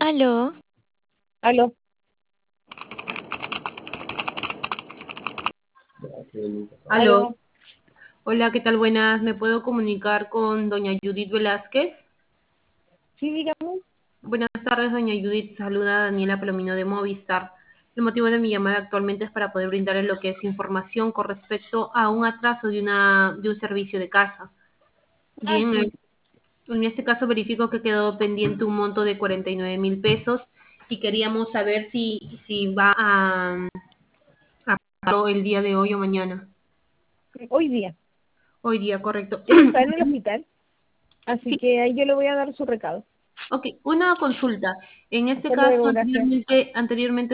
Aló, Aló. Aló, Aló. hola, ¿qué tal? Buenas, ¿me puedo comunicar con doña Judith Velázquez? Sí, dígame. Buenas tardes, doña Judith, saluda Daniela Palomino de Movistar. El motivo de mi llamada actualmente es para poder brindarle lo que es información con respecto a un atraso de un servicio de casa. Ah, Bien, sí. en este caso verifico que quedó pendiente un monto de 49.000 pesos y queríamos saber si va a pagarlo el día de hoy o mañana. Hoy día. Hoy día, correcto. Él está en el hospital, así Sí. que ahí yo le voy a dar su recado. Ok, una consulta. En este Hasta caso, luego, gracias. anteriormente